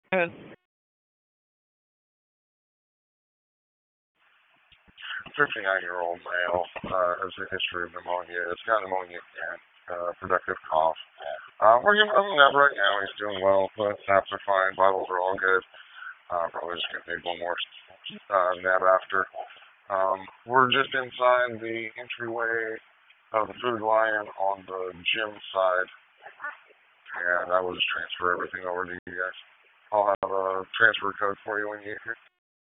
And 59-year-old male has a history of pneumonia. It's got pneumonia and productive cough. We're giving him a nap right now. He's doing well. The naps are fine. Vitals are all good. Probably just going to need one more nap after. We're just inside the entryway of the Food Lion on the gym side, and I will just transfer everything over to you guys. I'll have a transfer code for you when you get here.